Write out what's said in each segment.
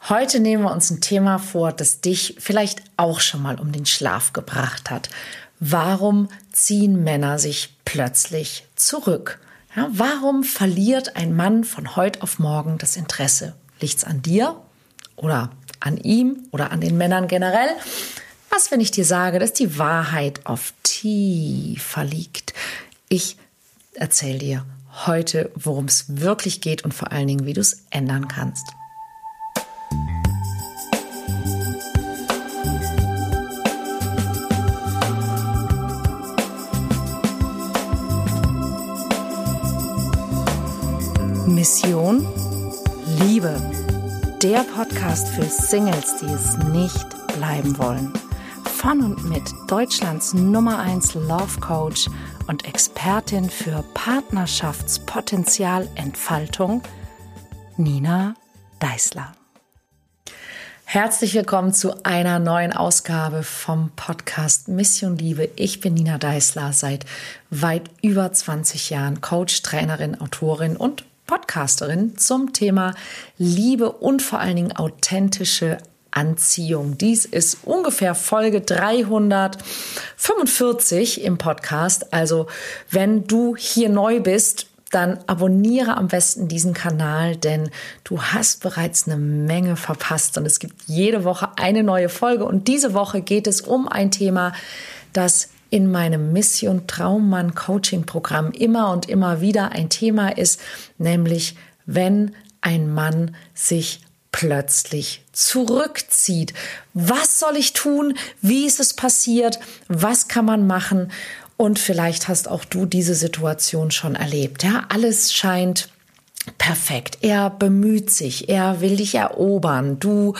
Heute nehmen wir uns ein Thema vor, das dich vielleicht auch schon mal um den Schlaf gebracht hat. Warum ziehen Männer sich plötzlich zurück? Ja, warum verliert ein Mann von heute auf morgen das Interesse? Liegt's an dir oder an ihm oder an den Männern generell? Was, wenn ich dir sage, dass die Wahrheit oft tiefer liegt? Ich erzähle dir heute, worum es wirklich geht und vor allen Dingen, wie du es ändern kannst. Mission Liebe. Der Podcast für Singles, die es nicht bleiben wollen. Von und mit Deutschlands Nummer 1 Love Coach und Expertin für Partnerschaftspotenzialentfaltung, Nina Deißler. Herzlich willkommen zu einer neuen Ausgabe vom Podcast Mission Liebe. Ich bin Nina Deißler, seit weit über 20 Jahren Coach, Trainerin, Autorin und Podcasterin zum Thema Liebe und vor allen Dingen authentische Anziehung. Dies ist ungefähr Folge 345 im Podcast. Also wenn du hier neu bist, dann abonniere am besten diesen Kanal, denn du hast bereits eine Menge verpasst und es gibt jede Woche eine neue Folge. Und diese Woche geht es um ein Thema, das in meinem Mission Traummann Coaching Programm immer und immer wieder ein Thema ist, nämlich wenn ein Mann sich plötzlich zurückzieht. Was soll ich tun? Wie ist es passiert? Was kann man machen? Und vielleicht hast auch du diese Situation schon erlebt. Ja, alles scheint perfekt. Er bemüht sich. Er will dich erobern. Du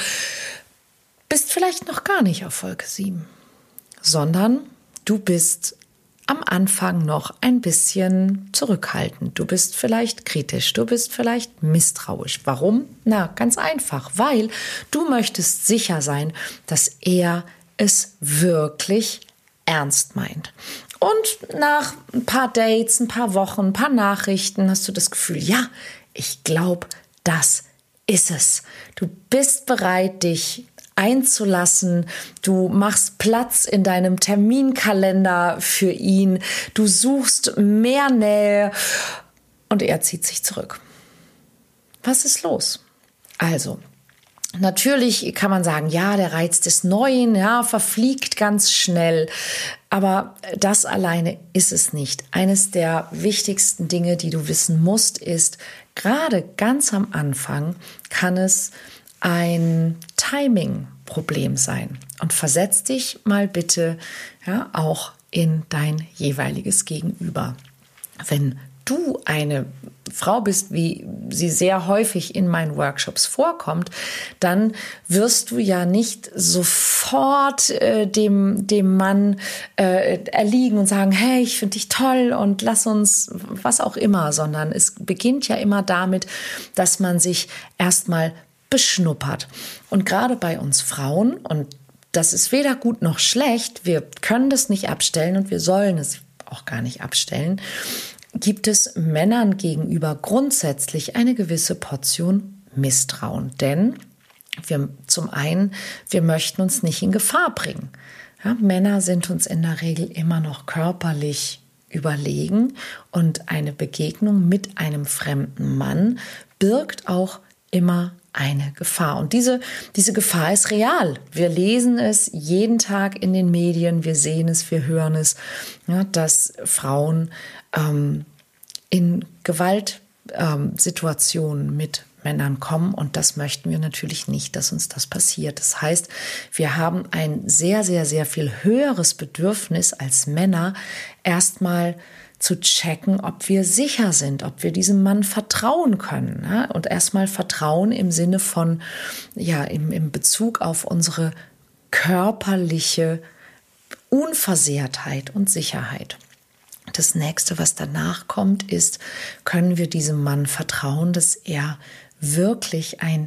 bist vielleicht noch gar nicht auf Wolke 7, sondern du bist am Anfang noch ein bisschen zurückhaltend. Du bist vielleicht kritisch, du bist vielleicht misstrauisch. Warum? Na, ganz einfach, weil du möchtest sicher sein, dass er es wirklich ernst meint. Und nach ein paar Dates, ein paar Wochen, ein paar Nachrichten hast du das Gefühl, ja, ich glaube, das ist es. Du bist bereit, dich einzulassen, du machst Platz in deinem Terminkalender für ihn, du suchst mehr Nähe und er zieht sich zurück. Was ist los? Also, natürlich kann man sagen, ja, der Reiz des Neuen, ja, verfliegt ganz schnell, aber das alleine ist es nicht. Eines der wichtigsten Dinge, die du wissen musst, ist, gerade ganz am Anfang kann es ein Timing-Problem sein. Und versetz dich mal bitte auch in dein jeweiliges Gegenüber. Wenn du eine Frau bist, wie sie sehr häufig in meinen Workshops vorkommt, dann wirst du ja nicht sofort dem Mann erliegen und sagen, hey, ich finde dich toll und lass uns was auch immer, sondern es beginnt ja immer damit, dass man sich erstmal beschnuppert. Und gerade bei uns Frauen, und das ist weder gut noch schlecht, wir können das nicht abstellen und wir sollen es auch gar nicht abstellen, gibt es Männern gegenüber grundsätzlich eine gewisse Portion Misstrauen. Denn wir möchten uns nicht in Gefahr bringen. Ja, Männer sind uns in der Regel immer noch körperlich überlegen und eine Begegnung mit einem fremden Mann birgt auch immer eine Gefahr. Und diese Gefahr ist real. Wir lesen es jeden Tag in den Medien, wir sehen es, wir hören es, ja, dass Frauen in Gewaltsituationen mit Männern kommen und das möchten wir natürlich nicht, dass uns das passiert. Das heißt, wir haben ein sehr, sehr, sehr viel höheres Bedürfnis als Männer, erstmal zu checken, ob wir sicher sind, ob wir diesem Mann vertrauen können. Ja? Und erstmal Vertrauen im Sinne von, ja, im Bezug auf unsere körperliche Unversehrtheit und Sicherheit. Das nächste, was danach kommt, ist, können wir diesem Mann vertrauen, dass er wirklich ein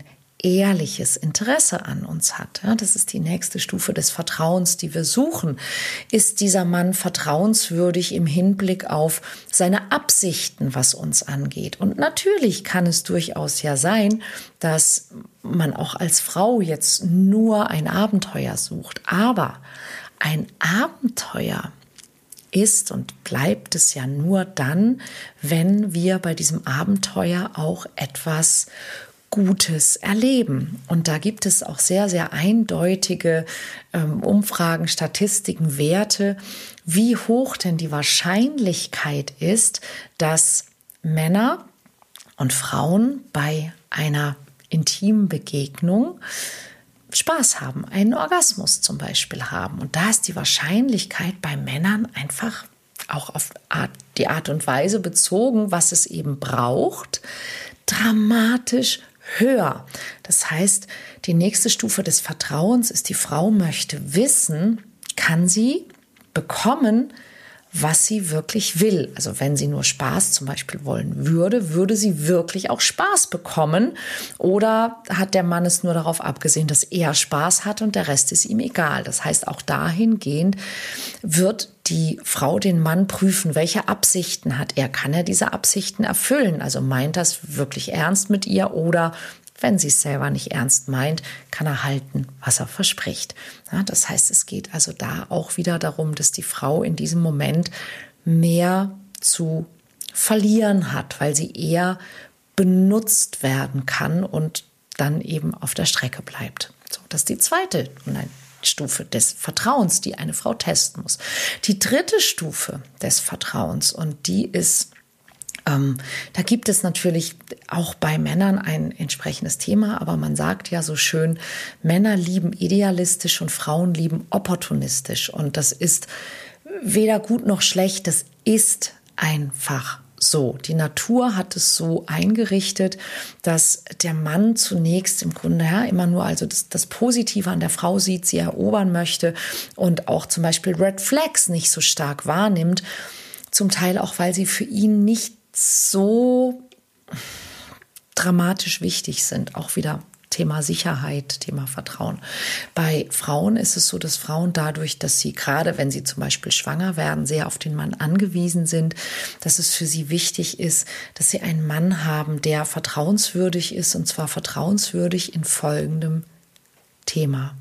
ehrliches Interesse an uns hat. Ja, das ist die nächste Stufe des Vertrauens, die wir suchen. Ist dieser Mann vertrauenswürdig im Hinblick auf seine Absichten, was uns angeht? Und natürlich kann es durchaus ja sein, dass man auch als Frau jetzt nur ein Abenteuer sucht. Aber ein Abenteuer ist und bleibt es ja nur dann, wenn wir bei diesem Abenteuer auch etwas Gutes erleben. Und da gibt es auch sehr, sehr eindeutige Umfragen, Statistiken, Werte, wie hoch denn die Wahrscheinlichkeit ist, dass Männer und Frauen bei einer intimen Begegnung Spaß haben, einen Orgasmus zum Beispiel haben. Und da ist die Wahrscheinlichkeit bei Männern einfach auch auf die Art und Weise bezogen, was es eben braucht, dramatisch höher. Das heißt, die nächste Stufe des Vertrauens ist, die Frau möchte wissen, kann sie bekommen, was sie wirklich will. Also wenn sie nur Spaß zum Beispiel wollen würde, würde sie wirklich auch Spaß bekommen? Oder hat der Mann es nur darauf abgesehen, dass er Spaß hat und der Rest ist ihm egal? Das heißt, auch dahingehend wird die Frau den Mann prüfen, welche Absichten hat er? Kann er diese Absichten erfüllen? Also meint das wirklich ernst mit ihr oder wenn sie es selber nicht ernst meint, kann er halten, was er verspricht. Ja, das heißt, es geht also da auch wieder darum, dass die Frau in diesem Moment mehr zu verlieren hat, weil sie eher benutzt werden kann und dann eben auf der Strecke bleibt. So, das ist die zweite Stufe des Vertrauens, die eine Frau testen muss. Die dritte Stufe des Vertrauens, und die ist, da gibt es natürlich auch bei Männern ein entsprechendes Thema, aber man sagt ja so schön, Männer lieben idealistisch und Frauen lieben opportunistisch. Und das ist weder gut noch schlecht, das ist einfach so. Die Natur hat es so eingerichtet, dass der Mann zunächst im Grunde immer nur also das Positive an der Frau sieht, sie erobern möchte und auch zum Beispiel Red Flags nicht so stark wahrnimmt. Zum Teil auch, weil sie für ihn nicht so dramatisch wichtig sind. Auch wieder Thema Sicherheit, Thema Vertrauen. Bei Frauen ist es so, dass Frauen dadurch, dass sie gerade, wenn sie zum Beispiel schwanger werden, sehr auf den Mann angewiesen sind, dass es für sie wichtig ist, dass sie einen Mann haben, der vertrauenswürdig ist, und zwar vertrauenswürdig in folgendem Thema.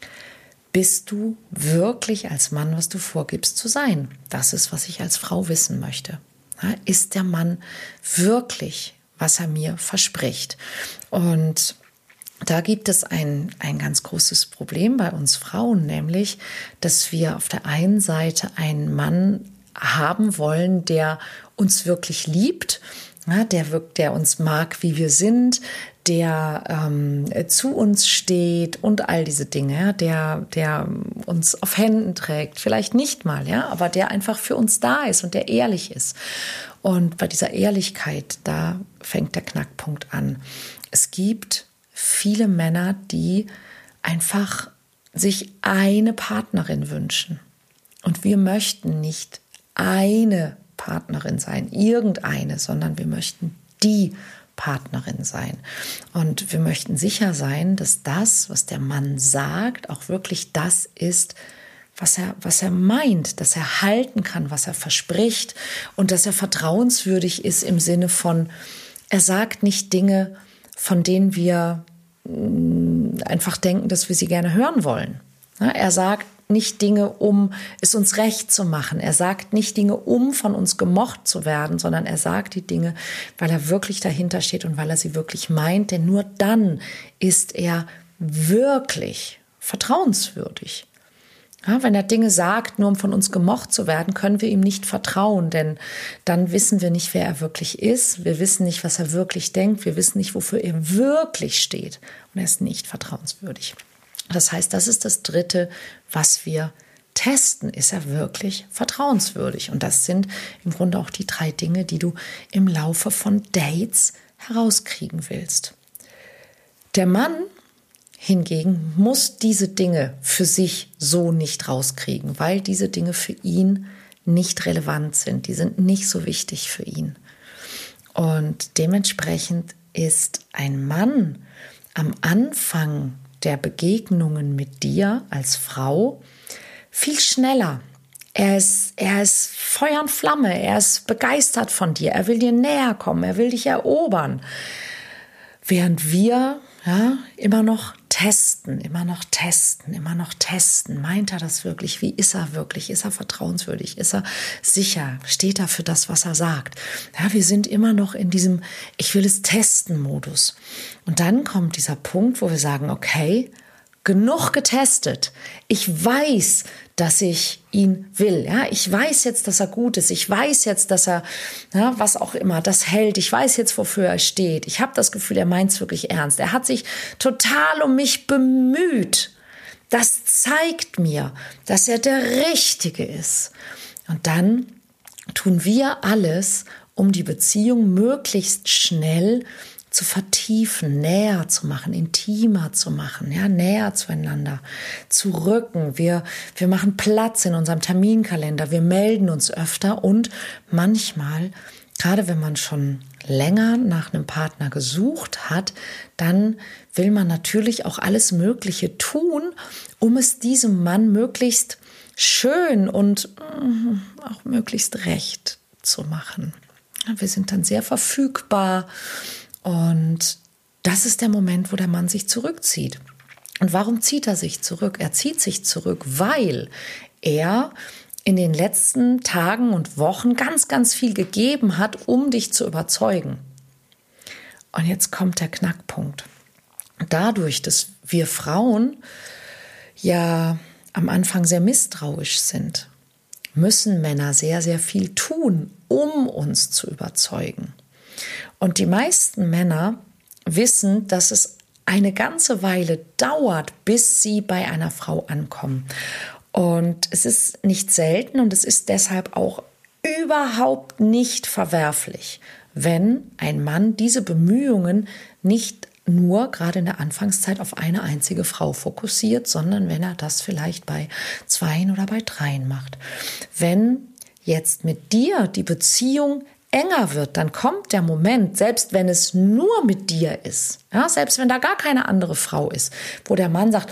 Bist du wirklich als Mann, was du vorgibst zu sein? Das ist, was ich als Frau wissen möchte. Ist der Mann wirklich, was er mir verspricht? Und da gibt es ein ganz großes Problem bei uns Frauen, nämlich, dass wir auf der einen Seite einen Mann haben wollen, der uns wirklich liebt, der uns mag, wie wir sind, der zu uns steht und all diese Dinge, der uns auf Händen trägt, vielleicht nicht mal, aber der einfach für uns da ist und der ehrlich ist. Und bei dieser Ehrlichkeit, da fängt der Knackpunkt an. Es gibt viele Männer, die einfach sich eine Partnerin wünschen. Und wir möchten nicht eine Partnerin sein, irgendeine, sondern wir möchten die Partnerin sein. Und wir möchten sicher sein, dass das, was der Mann sagt, auch wirklich das ist, was er meint, dass er halten kann, was er verspricht und dass er vertrauenswürdig ist im Sinne von, er sagt nicht Dinge, von denen wir einfach denken, dass wir sie gerne hören wollen. Er sagt nicht Dinge, um es uns recht zu machen. Er sagt nicht Dinge, um von uns gemocht zu werden, sondern er sagt die Dinge, weil er wirklich dahinter steht und weil er sie wirklich meint. Denn nur dann ist er wirklich vertrauenswürdig. Ja, wenn er Dinge sagt, nur um von uns gemocht zu werden, können wir ihm nicht vertrauen, denn dann wissen wir nicht, wer er wirklich ist. Wir wissen nicht, was er wirklich denkt. Wir wissen nicht, wofür er wirklich steht. Und er ist nicht vertrauenswürdig. Das heißt, das ist das Dritte, was wir testen. Ist er wirklich vertrauenswürdig? Und das sind im Grunde auch die 3 Dinge, die du im Laufe von Dates herauskriegen willst. Der Mann hingegen muss diese Dinge für sich so nicht rauskriegen, weil diese Dinge für ihn nicht relevant sind. Die sind nicht so wichtig für ihn. Und dementsprechend ist ein Mann am Anfang der Begegnungen mit dir als Frau viel schneller. Er ist Feuer und Flamme, er ist begeistert von dir, er will dir näher kommen, er will dich erobern. Während wir immer noch testen. Meint er das wirklich? Wie ist er wirklich? Ist er vertrauenswürdig? Ist er sicher? Steht er für das, was er sagt? Ja, wir sind immer noch in diesem Ich will es testen Modus. Und dann kommt dieser Punkt, wo wir sagen, okay, genug getestet. Ich weiß, dass ich ihn will. Ja, ich weiß jetzt, dass er gut ist. Ich weiß jetzt, dass er, was auch immer, das hält. Ich weiß jetzt, wofür er steht. Ich habe das Gefühl, er meint es wirklich ernst. Er hat sich total um mich bemüht. Das zeigt mir, dass er der Richtige ist. Und dann tun wir alles, um die Beziehung möglichst schnell zu vertiefen, näher zu machen, intimer zu machen, näher zueinander zu rücken. Wir machen Platz in unserem Terminkalender, wir melden uns öfter und manchmal, gerade wenn man schon länger nach einem Partner gesucht hat, dann will man natürlich auch alles Mögliche tun, um es diesem Mann möglichst schön und auch möglichst recht zu machen. Wir sind dann sehr verfügbar. Und das ist der Moment, wo der Mann sich zurückzieht. Und warum zieht er sich zurück? Er zieht sich zurück, weil er in den letzten Tagen und Wochen ganz, ganz viel gegeben hat, um dich zu überzeugen. Und jetzt kommt der Knackpunkt. Dadurch, dass wir Frauen ja am Anfang sehr misstrauisch sind, müssen Männer sehr, sehr viel tun, um uns zu überzeugen. Und die meisten Männer wissen, dass es eine ganze Weile dauert, bis sie bei einer Frau ankommen. Und es ist nicht selten und es ist deshalb auch überhaupt nicht verwerflich, wenn ein Mann diese Bemühungen nicht nur gerade in der Anfangszeit auf eine einzige Frau fokussiert, sondern wenn er das vielleicht bei 2 oder bei 3 macht. Wenn jetzt mit dir die Beziehung enger wird, dann kommt der Moment, selbst wenn es nur mit dir ist, selbst wenn da gar keine andere Frau ist, wo der Mann sagt,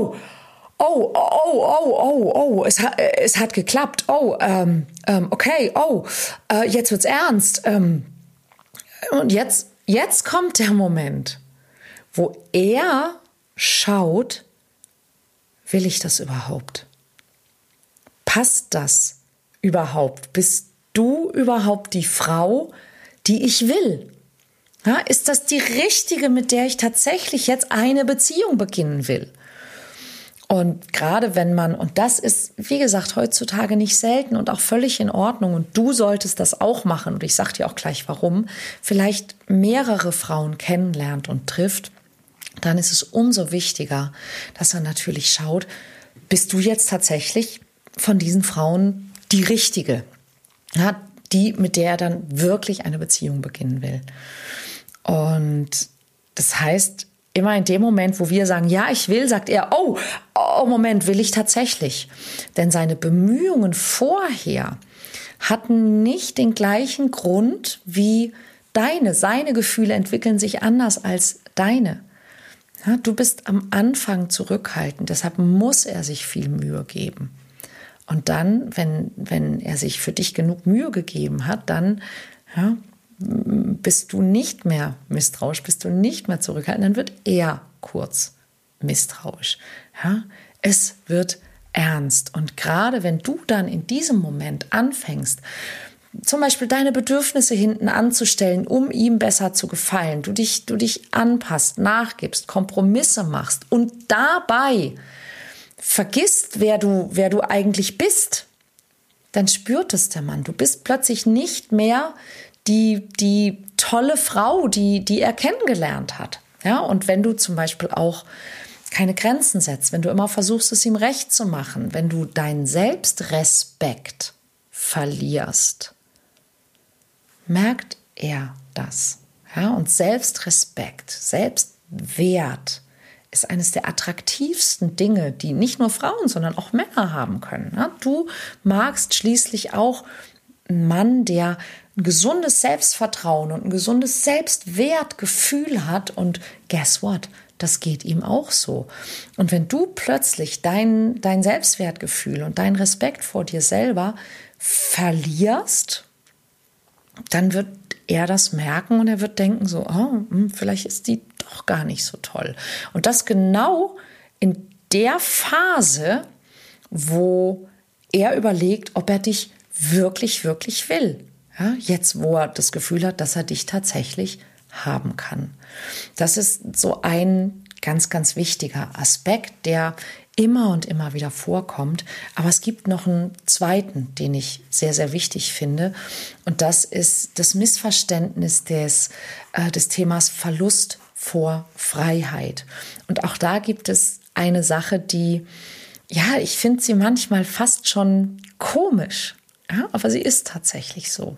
es hat geklappt, okay, jetzt wird's ernst. Und jetzt kommt der Moment, wo er schaut, will ich das überhaupt? Passt das überhaupt? Bist du überhaupt die Frau, die ich will? Ja, ist das die richtige, mit der ich tatsächlich jetzt eine Beziehung beginnen will? Und gerade wenn man, und das ist, wie gesagt, heutzutage nicht selten und auch völlig in Ordnung und du solltest das auch machen und ich sage dir auch gleich warum, vielleicht mehrere Frauen kennenlernt und trifft, dann ist es umso wichtiger, dass er natürlich schaut, bist du jetzt tatsächlich von diesen Frauen die Richtige? Ja, die, mit der er dann wirklich eine Beziehung beginnen will. Und das heißt, immer in dem Moment, wo wir sagen, ja, ich will, sagt er, oh, Moment, will ich tatsächlich. Denn seine Bemühungen vorher hatten nicht den gleichen Grund wie deine. Seine Gefühle entwickeln sich anders als deine. Ja, du bist am Anfang zurückhaltend, deshalb muss er sich viel Mühe geben. Und dann, wenn er sich für dich genug Mühe gegeben hat, dann bist du nicht mehr misstrauisch, bist du nicht mehr zurückhaltend, dann wird er kurz misstrauisch. Ja? Es wird ernst. Und gerade wenn du dann in diesem Moment anfängst, zum Beispiel deine Bedürfnisse hinten anzustellen, um ihm besser zu gefallen, du dich anpasst, nachgibst, Kompromisse machst und dabei vergisst, wer du eigentlich bist, dann spürt es der Mann. Du bist plötzlich nicht mehr die tolle Frau, die er kennengelernt hat. Ja, und wenn du zum Beispiel auch keine Grenzen setzt, wenn du immer versuchst, es ihm recht zu machen, wenn du deinen Selbstrespekt verlierst, merkt er das. Ja, und Selbstrespekt, Selbstwert ist eines der attraktivsten Dinge, die nicht nur Frauen, sondern auch Männer haben können. Ja, du magst schließlich auch einen Mann, der ein gesundes Selbstvertrauen und ein gesundes Selbstwertgefühl hat. Und guess what? das geht ihm auch so. Und wenn du plötzlich dein Selbstwertgefühl und deinen Respekt vor dir selber verlierst, dann wird er das merken und er wird denken so, vielleicht ist die doch gar nicht so toll. Und das genau in der Phase, wo er überlegt, ob er dich wirklich, wirklich will. Ja, jetzt, wo er das Gefühl hat, dass er dich tatsächlich haben kann. Das ist so ein ganz, ganz wichtiger Aspekt, der immer und immer wieder vorkommt. Aber es gibt noch einen zweiten, den ich sehr, sehr wichtig finde. Und das ist das Missverständnis des Themas Verlust vor Freiheit. Und auch da gibt es eine Sache, die, ja, ich finde sie manchmal fast schon komisch. Ja, aber sie ist tatsächlich so.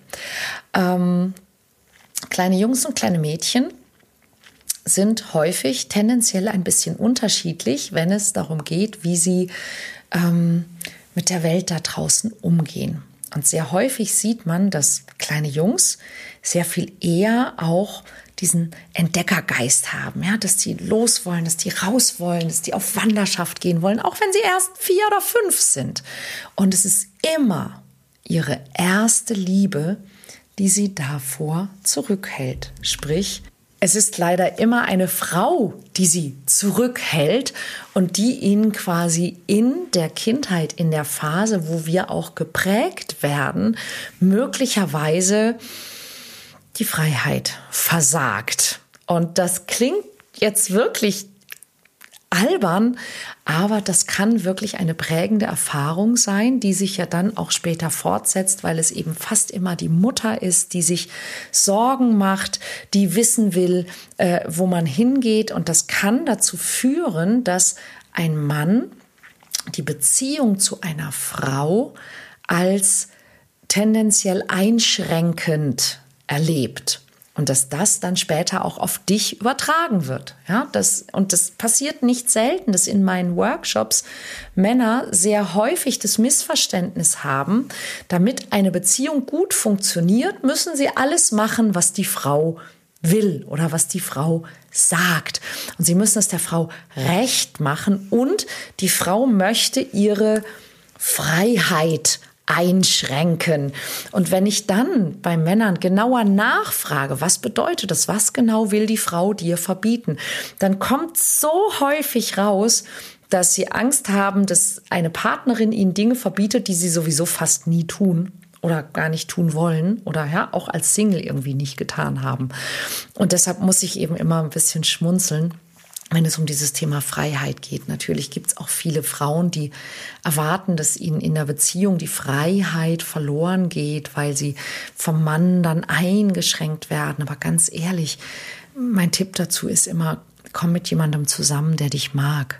Kleine Jungs und kleine Mädchen sind häufig tendenziell ein bisschen unterschiedlich, wenn es darum geht, wie sie mit der Welt da draußen umgehen. Und sehr häufig sieht man, dass kleine Jungs sehr viel eher auch diesen Entdeckergeist haben, ja, dass die los wollen, dass die raus wollen, dass die auf Wanderschaft gehen wollen, auch wenn sie erst 4 oder 5 sind. Und es ist immer ihre erste Liebe, die sie davor zurückhält. Sprich, es ist leider immer eine Frau, die sie zurückhält und die ihnen quasi in der Kindheit, in der Phase, wo wir auch geprägt werden, möglicherweise die Freiheit versagt. Und das klingt jetzt wirklich albern, aber das kann wirklich eine prägende Erfahrung sein, die sich ja dann auch später fortsetzt, weil es eben fast immer die Mutter ist, die sich Sorgen macht, die wissen will, wo man hingeht. Und das kann dazu führen, dass ein Mann die Beziehung zu einer Frau als tendenziell einschränkend erlebt. Und dass das dann später auch auf dich übertragen wird. Ja, das passiert nicht selten, dass in meinen Workshops Männer sehr häufig das Missverständnis haben, damit eine Beziehung gut funktioniert, müssen sie alles machen, was die Frau will oder was die Frau sagt. Und sie müssen es der Frau recht machen und die Frau möchte ihre Freiheit einschränken. Und wenn ich dann bei Männern genauer nachfrage, was bedeutet das, was genau will die Frau dir verbieten, dann kommt so häufig raus, dass sie Angst haben, dass eine Partnerin ihnen Dinge verbietet, die sie sowieso fast nie tun oder gar nicht tun wollen oder ja auch als Single irgendwie nicht getan haben. Und deshalb muss ich eben immer ein bisschen schmunzeln, wenn es um dieses Thema Freiheit geht. Natürlich gibt es auch viele Frauen, die erwarten, dass ihnen in der Beziehung die Freiheit verloren geht, weil sie vom Mann dann eingeschränkt werden. Aber ganz ehrlich, mein Tipp dazu ist immer, komm mit jemandem zusammen, der dich mag.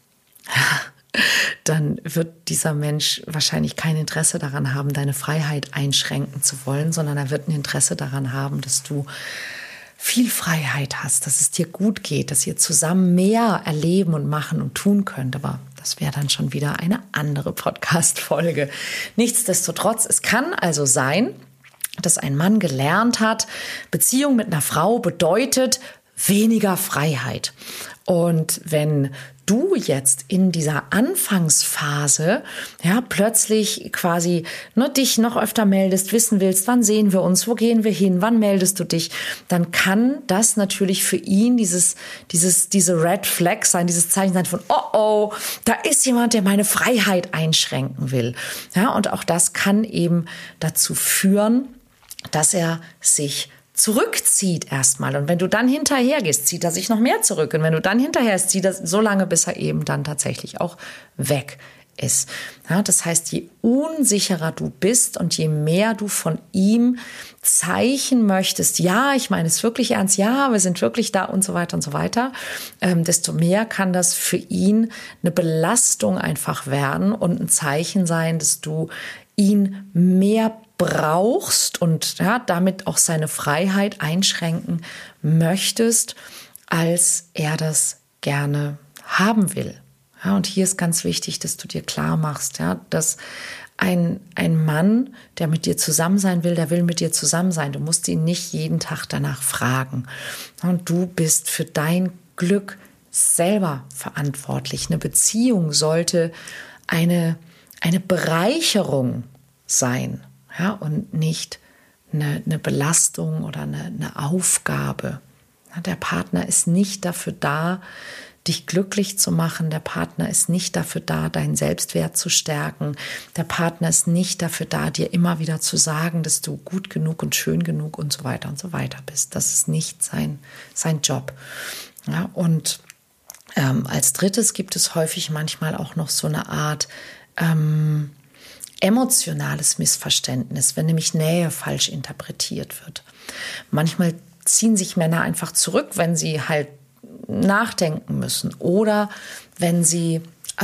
Dann wird dieser Mensch wahrscheinlich kein Interesse daran haben, deine Freiheit einschränken zu wollen, sondern er wird ein Interesse daran haben, dass du viel Freiheit hast, dass es dir gut geht, dass ihr zusammen mehr erleben und machen und tun könnt. Aber das wäre dann schon wieder eine andere Podcast-Folge. Nichtsdestotrotz, es kann also sein, dass ein Mann gelernt hat, Beziehung mit einer Frau bedeutet weniger Freiheit. Und wenn du jetzt in dieser Anfangsphase ja plötzlich quasi dich noch öfter meldest, wissen willst, wann sehen wir uns, wo gehen wir hin, wann meldest du dich, dann kann das natürlich für ihn diese Red Flag sein, dieses Zeichen sein von oh, da ist jemand, der meine Freiheit einschränken will. Ja, und auch das kann eben dazu führen, dass er sich zurückzieht erstmal. Und wenn du dann hinterher gehst, zieht er sich noch mehr zurück. Und wenn du dann hinterher gehst, zieht er so lange, bis er eben dann tatsächlich auch weg ist. Ja, das heißt, je unsicherer du bist und je mehr du von ihm Zeichen möchtest, ja, ich meine es wirklich ernst, ja, wir sind wirklich da und so weiter, desto mehr kann das für ihn eine Belastung einfach werden und ein Zeichen sein, dass du ihn mehr brauchst und ja, damit auch seine Freiheit einschränken möchtest, als er das gerne haben will. Ja, und hier ist ganz wichtig, dass du dir klar machst, ja, dass ein Mann, der mit dir zusammen sein will, der will mit dir zusammen sein. Du musst ihn nicht jeden Tag danach fragen. Und du bist für dein Glück selber verantwortlich. Eine Beziehung sollte eine Bereicherung sein, ja, und nicht eine Belastung oder eine Aufgabe. Der Partner ist nicht dafür da, dich glücklich zu machen. Der Partner ist nicht dafür da, deinen Selbstwert zu stärken. Der Partner ist nicht dafür da, dir immer wieder zu sagen, dass du gut genug und schön genug und so weiter bist. Das ist nicht sein Job. Ja, und als drittes gibt es häufig manchmal auch noch so eine Art emotionales Missverständnis, wenn nämlich Nähe falsch interpretiert wird. Manchmal ziehen sich Männer einfach zurück, wenn sie halt nachdenken müssen oder wenn sie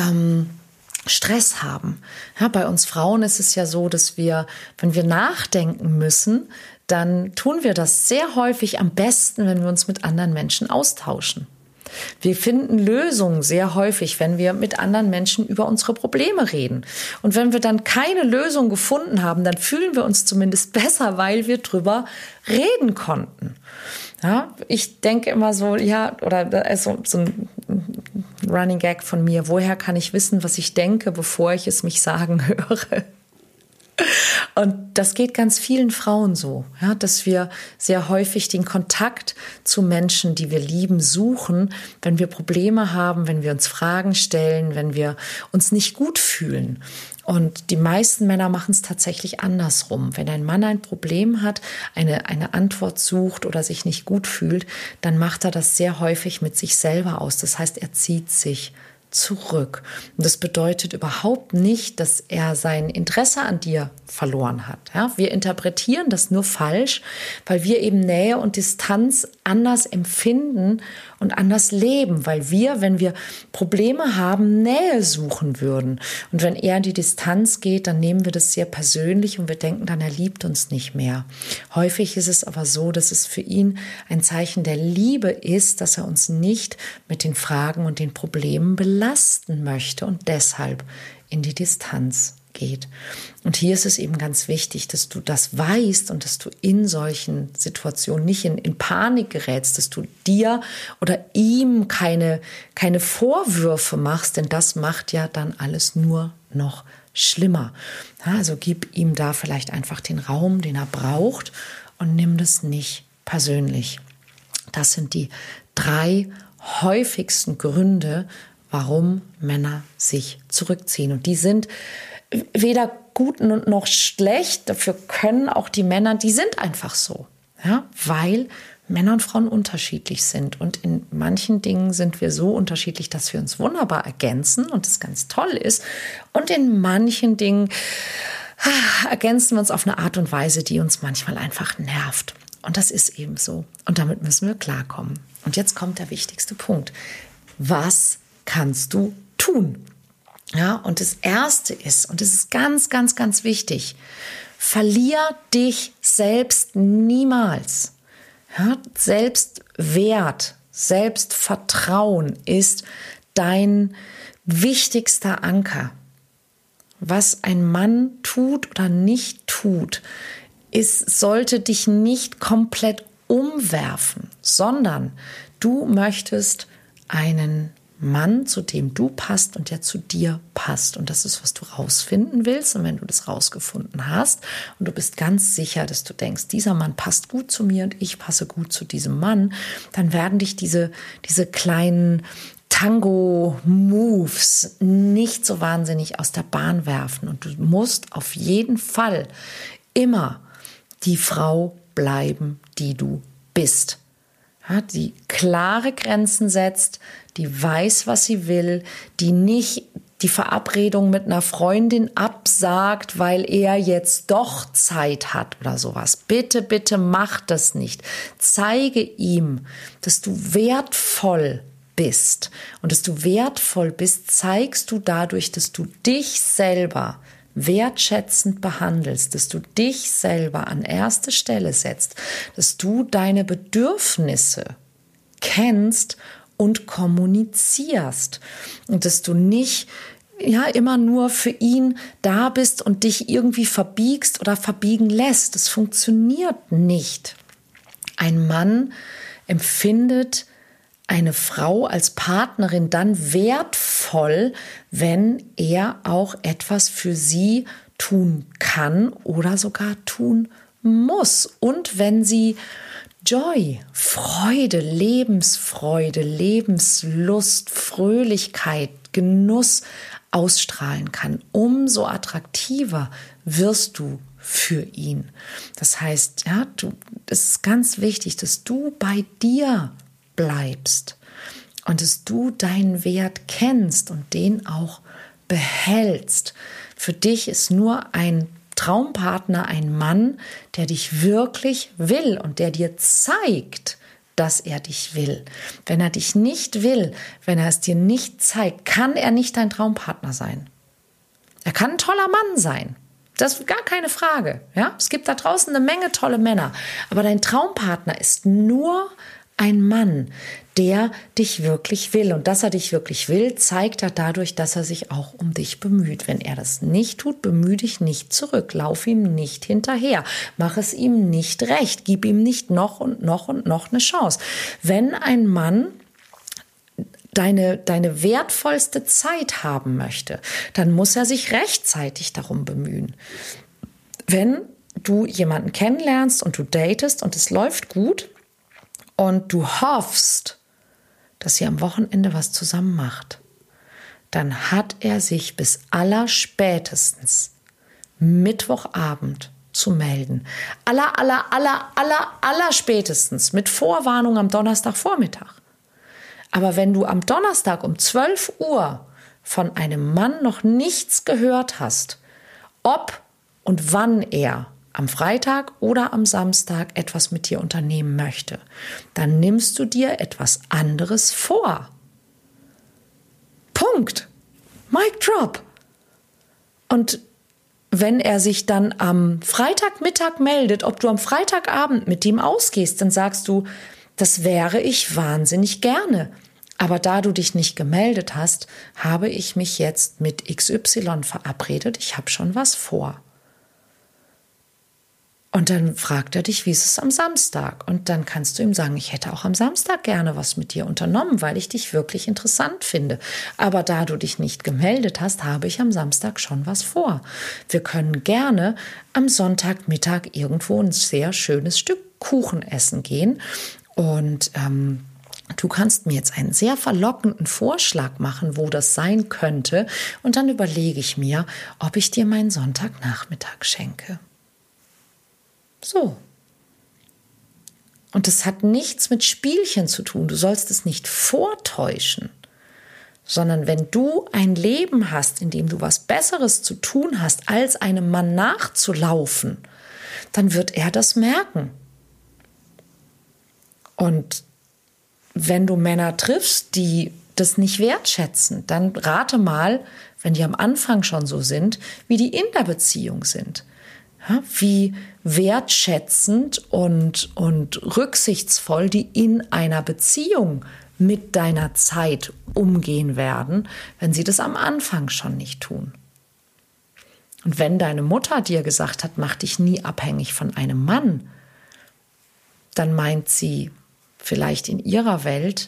Stress haben. Ja, bei uns Frauen ist es ja so, dass wir, wenn wir nachdenken müssen, dann tun wir das sehr häufig am besten, wenn wir uns mit anderen Menschen austauschen. Wir finden Lösungen sehr häufig, wenn wir mit anderen Menschen über unsere Probleme reden. Und wenn wir dann keine Lösung gefunden haben, dann fühlen wir uns zumindest besser, weil wir drüber reden konnten. Ja, ich denke immer so, ja, oder also so ein Running Gag von mir, woher kann ich wissen, was ich denke, bevor ich es mich sagen höre? Und das geht ganz vielen Frauen so, ja, dass wir sehr häufig den Kontakt zu Menschen, die wir lieben, suchen, wenn wir Probleme haben, wenn wir uns Fragen stellen, wenn wir uns nicht gut fühlen. Und die meisten Männer machen es tatsächlich andersrum. Wenn ein Mann ein Problem hat, eine Antwort sucht oder sich nicht gut fühlt, dann macht er das sehr häufig mit sich selber aus. Das heißt, er zieht sich zurück. Und das bedeutet überhaupt nicht, dass er sein Interesse an dir verloren hat. Ja, wir interpretieren das nur falsch, weil wir eben Nähe und Distanz anders empfinden und anders leben, weil wir, wenn wir Probleme haben, Nähe suchen würden. Und wenn er in die Distanz geht, dann nehmen wir das sehr persönlich und wir denken dann, er liebt uns nicht mehr. Häufig ist es aber so, dass es für ihn ein Zeichen der Liebe ist, dass er uns nicht mit den Fragen und den Problemen belasten möchte und deshalb in die Distanz geht. Und hier ist es eben ganz wichtig, dass du das weißt und dass du in solchen Situationen nicht in Panik gerätst, dass du dir oder ihm keine Vorwürfe machst, denn das macht ja dann alles nur noch schlimmer. Ja, also gib ihm da vielleicht einfach den Raum, den er braucht und nimm das nicht persönlich. Das sind die 3 häufigsten Gründe, warum Männer sich zurückziehen. Und die sind weder gut noch schlecht. Dafür können auch die Männer, die sind einfach so. Ja, weil Männer und Frauen unterschiedlich sind. Und in manchen Dingen sind wir so unterschiedlich, dass wir uns wunderbar ergänzen und das ganz toll ist. Und in manchen Dingen ergänzen wir uns auf eine Art und Weise, die uns manchmal einfach nervt. Und das ist eben so. Und damit müssen wir klarkommen. Und jetzt kommt der wichtigste Punkt. Was kannst du tun? Ja, und das Erste ist, und das ist ganz, ganz, ganz wichtig, verlier dich selbst niemals. Ja, Selbstwert, Selbstvertrauen ist dein wichtigster Anker. Was ein Mann tut oder nicht tut, sollte dich nicht komplett umwerfen, sondern du möchtest einen Mann, zu dem du passt und der zu dir passt. Und das ist, was du rausfinden willst. Und wenn du das rausgefunden hast und du bist ganz sicher, dass du denkst, dieser Mann passt gut zu mir und ich passe gut zu diesem Mann, dann werden dich diese kleinen Tango-Moves nicht so wahnsinnig aus der Bahn werfen. Und du musst auf jeden Fall immer die Frau bleiben, die du bist. Ja, die klare Grenzen setzt, die weiß, was sie will, die nicht die Verabredung mit einer Freundin absagt, weil er jetzt doch Zeit hat oder sowas. Bitte, bitte mach das nicht. Zeige ihm, dass du wertvoll bist. Und dass du wertvoll bist, zeigst du dadurch, dass du dich selber wertschätzend behandelst, dass du dich selber an erste Stelle setzt, dass du deine Bedürfnisse kennst und kommunizierst und dass du nicht immer nur für ihn da bist und dich irgendwie verbiegst oder verbiegen lässt. Das funktioniert nicht. Ein Mann empfindet eine Frau als Partnerin dann wertvoll, wenn er auch etwas für sie tun kann oder sogar tun muss. Und wenn sie Joy, Freude, Lebensfreude, Lebenslust, Fröhlichkeit, Genuss ausstrahlen kann, umso attraktiver wirst du für ihn. Das heißt, ja, es ist ganz wichtig, dass du bei dir bleibst und dass du deinen Wert kennst und den auch behältst. Für dich ist nur ein Traumpartner ein Mann, der dich wirklich will und der dir zeigt, dass er dich will. Wenn er dich nicht will, wenn er es dir nicht zeigt, kann er nicht dein Traumpartner sein. Er kann ein toller Mann sein. Das ist gar keine Frage. Ja? Es gibt da draußen eine Menge tolle Männer. Aber dein Traumpartner ist nur ein Mann, der dich wirklich will. Und dass er dich wirklich will, zeigt er dadurch, dass er sich auch um dich bemüht. Wenn er das nicht tut, bemühe dich nicht zurück. Lauf ihm nicht hinterher. Mach es ihm nicht recht. Gib ihm nicht noch und noch und noch eine Chance. Wenn ein Mann deine wertvollste Zeit haben möchte, dann muss er sich rechtzeitig darum bemühen. Wenn du jemanden kennenlernst und du datest und es läuft gut und du hoffst, dass ihr am Wochenende was zusammen macht, dann hat er sich bis allerspätestens Mittwochabend zu melden. Allerspätestens mit Vorwarnung am Donnerstagvormittag. Aber wenn du am Donnerstag um 12 Uhr von einem Mann noch nichts gehört hast, ob und wann er am Freitag oder am Samstag etwas mit dir unternehmen möchte, dann nimmst du dir etwas anderes vor. Punkt. Mic drop. Und wenn er sich dann am Freitagmittag meldet, ob du am Freitagabend mit ihm ausgehst, dann sagst du, das wäre ich wahnsinnig gerne. Aber da du dich nicht gemeldet hast, habe ich mich jetzt mit XY verabredet. Ich habe schon was vor. Und dann fragt er dich, wie ist es am Samstag? Und dann kannst du ihm sagen, ich hätte auch am Samstag gerne was mit dir unternommen, weil ich dich wirklich interessant finde. Aber da du dich nicht gemeldet hast, habe ich am Samstag schon was vor. Wir können gerne am Sonntagmittag irgendwo ein sehr schönes Stück Kuchen essen gehen. Und du kannst mir jetzt einen sehr verlockenden Vorschlag machen, wo das sein könnte. Und dann überlege ich mir, ob ich dir meinen Sonntagnachmittag schenke. So. Und es hat nichts mit Spielchen zu tun. Du sollst es nicht vortäuschen, sondern wenn du ein Leben hast, in dem du was Besseres zu tun hast, als einem Mann nachzulaufen, dann wird er das merken. Und wenn du Männer triffst, die das nicht wertschätzen, dann rate mal, wenn die am Anfang schon so sind, wie die in der Beziehung sind. Ja, wie wertschätzend und rücksichtsvoll die in einer Beziehung mit deiner Zeit umgehen werden, wenn sie das am Anfang schon nicht tun. Und wenn deine Mutter dir gesagt hat, mach dich nie abhängig von einem Mann, dann meint sie vielleicht in ihrer Welt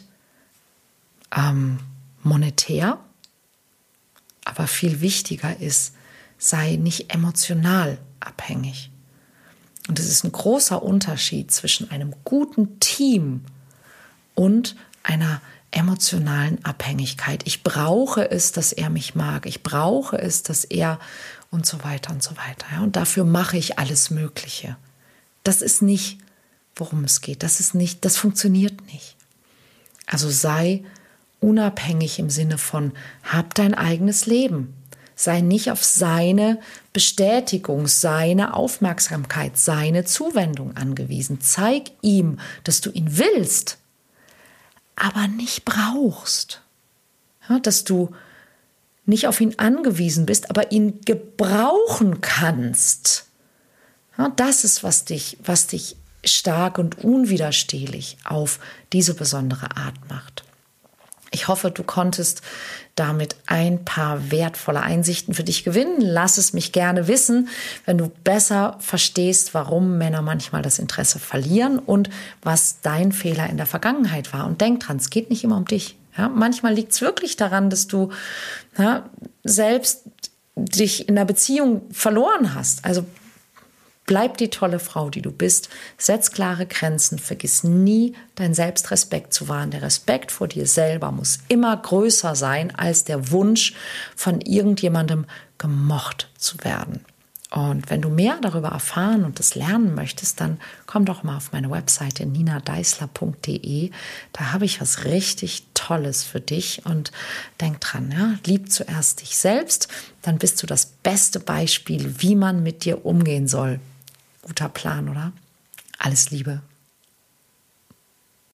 monetär, aber viel wichtiger ist, sei nicht emotional abhängig. Und es ist ein großer Unterschied zwischen einem guten Team und einer emotionalen Abhängigkeit. Ich brauche es, dass er mich mag. Ich brauche es, dass er und so weiter und so weiter. Ja, und dafür mache ich alles Mögliche. Das ist nicht, worum es geht. Das funktioniert nicht. Also sei unabhängig im Sinne von, hab dein eigenes Leben. Sei nicht auf seine Bestätigung, seine Aufmerksamkeit, seine Zuwendung angewiesen. Zeig ihm, dass du ihn willst, aber nicht brauchst. Ja, dass du nicht auf ihn angewiesen bist, aber ihn gebrauchen kannst. Ja, das ist, was dich stark und unwiderstehlich auf diese besondere Art macht. Ich hoffe, du konntest damit ein paar wertvolle Einsichten für dich gewinnen. Lass es mich gerne wissen, wenn du besser verstehst, warum Männer manchmal das Interesse verlieren und was dein Fehler in der Vergangenheit war. Und denk dran, es geht nicht immer um dich. Ja, manchmal liegt es wirklich daran, dass du selbst dich in der Beziehung verloren hast. Also bleib die tolle Frau, die du bist. Setz klare Grenzen. Vergiss nie, deinen Selbstrespekt zu wahren. Der Respekt vor dir selber muss immer größer sein als der Wunsch, von irgendjemandem gemocht zu werden. Und wenn du mehr darüber erfahren und das lernen möchtest, dann komm doch mal auf meine Webseite ninadeisler.de. Da habe ich was richtig Tolles für dich. Und denk dran, ja, lieb zuerst dich selbst. Dann bist du das beste Beispiel, wie man mit dir umgehen soll. Guter Plan, oder? Alles Liebe.